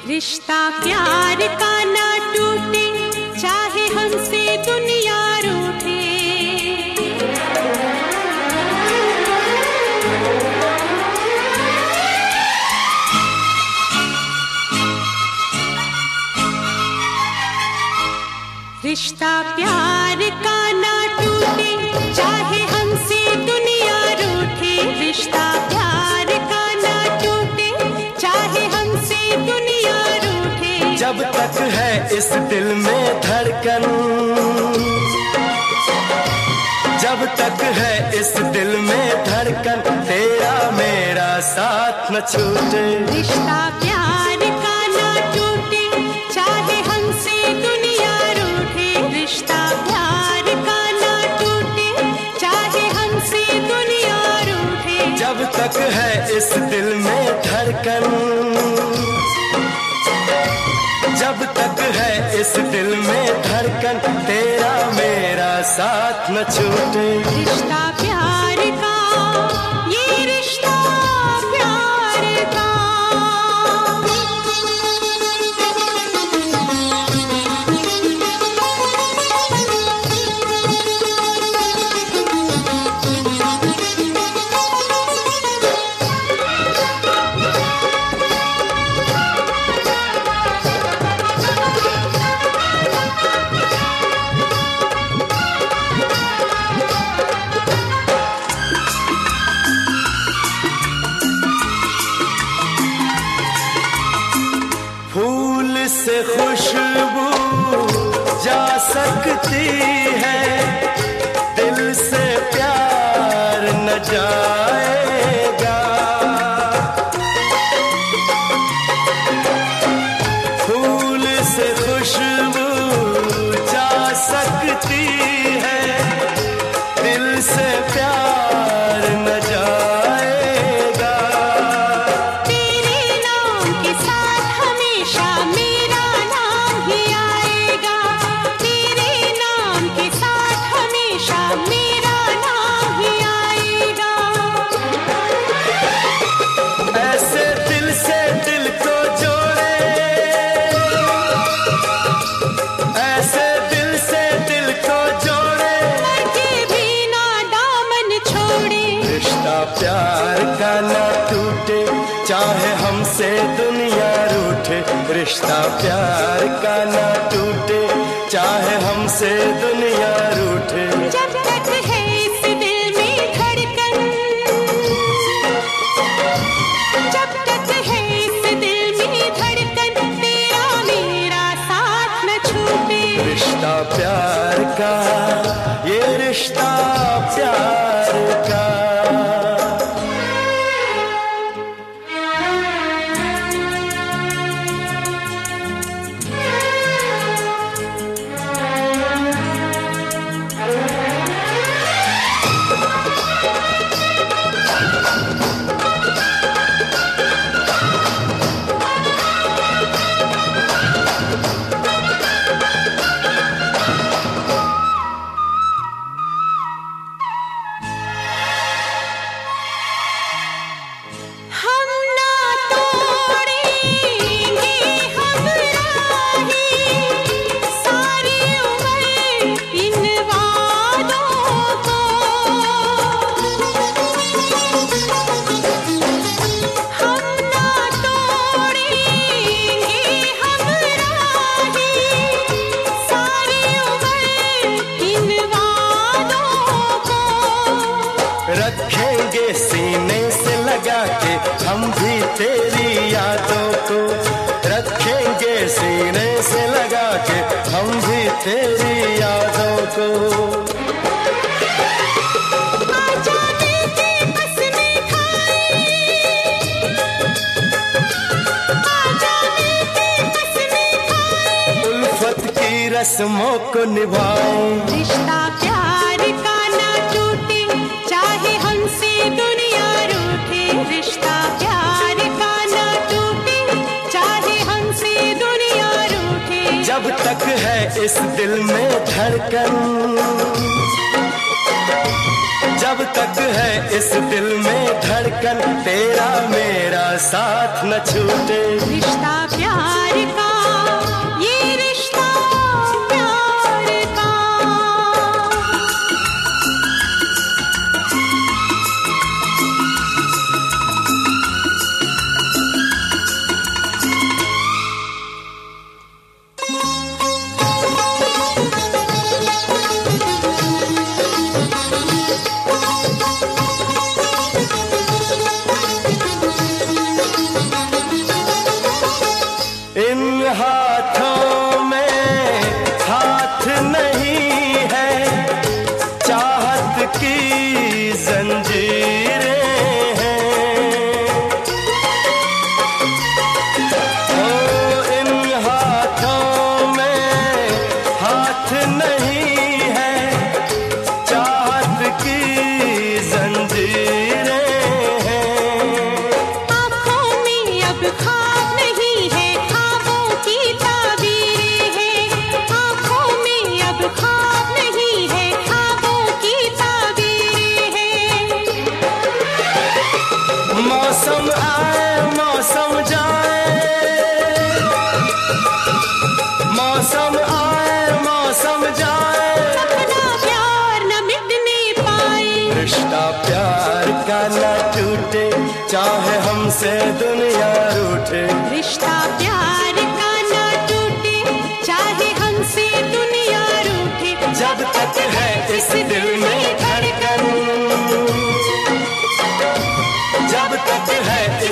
रिश्ता प्यार का ना टूटे, चाहे हमसे दुनिया रूठे। रिश्ता प्यार का ना टूटे, चाहे हमसे दुनिया रूठे। रिश्ता प्यार का ना टूटे, चाहे हमसे दुनिया रूठे। जब तक है इस दिल में धड़कन, जब तक है इस दिल में धड़कन, तेरा मेरा साथ न छूटे। रिश्ता प्यार का ना टूटे, चाहे हमसे दुनिया रूठे। रिश्ता प्यार का ना टूटे, चाहे हमसे दुनिया रूठे। जब तक है इस दिल में धड़कन, जब तक है इस दिल में धड़कन, तेरा मेरा साथ न छूटे। रिश्ता प्यार का, ये रिश्ता प्यार का। फूल से खुशबू जा सकती है, दिल से प्यार न जाएगा। फूल से खुशबू जा सकती है, दिल से प्यार न जाएगा। तेरे नाम के साथ हमेशा मेरा नाम ही आएगा। तेरे नाम के साथ हमेशा मेरा नाम ही आएगा। ऐसे दिल से दिल को जोड़े, ऐसे दिल से दिल को जोड़े, के भी ना दामन छोड़े। रिश्ता प्यार का ना टूटे, चाहे हमसे दुनिया रूठे। रिश्ता प्यार का ना टूटे, चाहे हमसे दुनिया रूठे। जब तक है इस दिल में धड़कन, जब तक है इस दिल में धड़कन, तेरा मेरा साथ न छूटे। रिश्ता प्यार का, ये रिश्ता प्यार का। हम ना तोड़ेंगे हम राही, सारी उम्र इन वादों को। हम ना तोड़ेंगे हम राही, सारी उम्र इन वादों को। रखेंगे सीने से लगा के हम भी तेरी यादों को। रखेंगे सीने से लगा के हम भी तेरी यादों को। आजा मिलके कसमें खाएं, आजा मिलके कसमें खाएं। उल्फत की रस्मों को निभाएं। रिश्ता प्यार का ना टूटे, चाहे हमसे दुनिया रूठे। रिश्ता प्यार का ना टूटे, चाहे हमसे दुनिया रूठे। जब तक है इस दिल में धड़कन, जब तक है इस दिल में धड़कन, तेरा मेरा साथ न छूटे। रिश्ता प्यार मौसम आए मौसम जाए, मौसम आए मौसम जाए, अपना प्यार न मिटने पाए। रिश्ता प्यार का न टूटे, चाहे हमसे दुनिया रूठे। रिश्ता प्यार का न टूटे, चाहे हमसे दुनिया रूठे। जब तक है इस दिल में धड़कन, जब तक है